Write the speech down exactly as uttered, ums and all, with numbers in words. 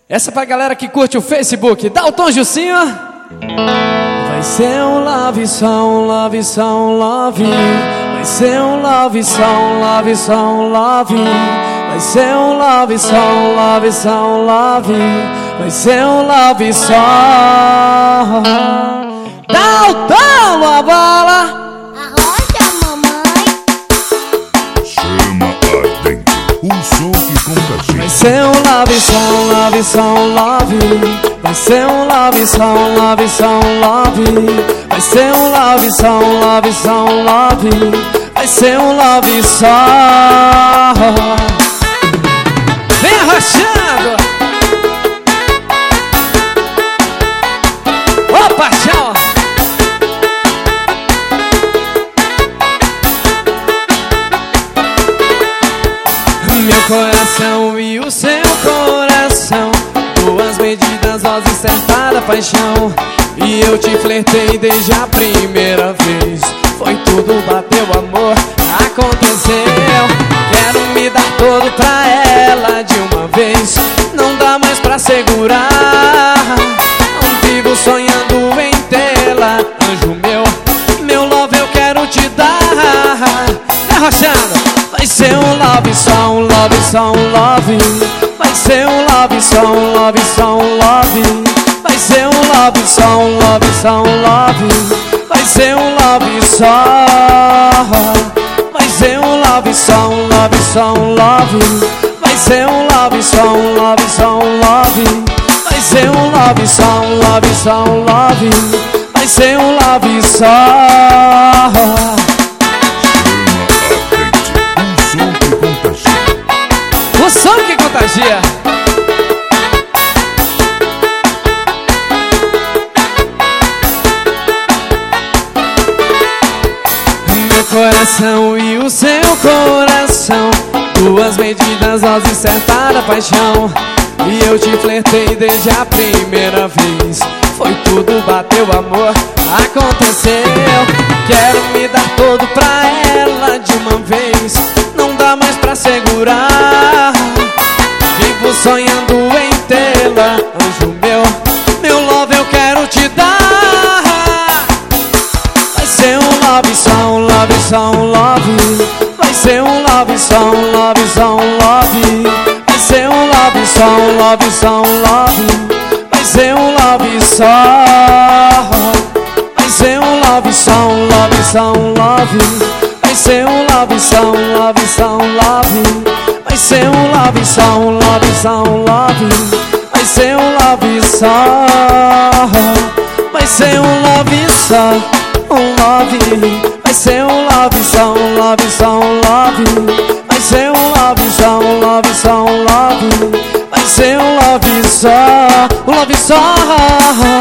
Essa pra galera que curte o Facebook. Dá o tom, Jucinho. Vai ser um love, só um love, só um love. Vai ser um love, só um love, só um love. Vai ser um love, só um love, só um love. Vai ser um love só. Dá o tom, a bola. Arrocha, mamãe. Chama ardente, um som que contagia. Vai ser um love, só um love, só um love. Vai ser um love, só um love, só um love. Vai ser um love, só um love, só um love. Vai ser um love só. Vem arrochando. Ô paixão. Meu coração e o seu coração, duas medidas, dose certada, paixão. E eu te flertei desde a primeira vez. Foi tudo, bateu amor, aconteceu. Quero me dar todo pra ela de uma vez. Não dá mais pra segurar. Não vivo sonhando em tê-la, anjo meu. Meu love eu quero te dar. Derrochando. Vai ser um love, só um love, só um love. Vai ser um love, só um love, só um love. Vai ser um love, só um love, só um love. Vai ser um love só. Vai ser um love, só um love, só um love. Vai ser um love, só um love, só um love. Vai ser um love, só um love, só um love. Vai ser um love só. O som que contagia. Meu coração e o seu coração, duas medidas, dose certada, paixão. E eu te flertei desde a primeira vez. Foi tudo, bateu amor, aconteceu. Quero me dar todo pra ela de uma vez. Não dá mais pra segurar. Vivo sonhando em tê-la, anjo meu. Meu love eu quero te dar. Vai ser um love, só um love, só um love. Vai ser um love, só um love, só um love. Vai ser um love, só um love, só um love. Vai ser um love só. Vai ser um love, só um love, só um love. Vai ser um love, só um love, só um love. Vai ser um love, só um love, só um love. Vai ser um love só. Vai ser um love só, um love. Vai ser um love, só um love, só um love. Vai ser um love, só um love, só um love. Vai ser um love só, um love só.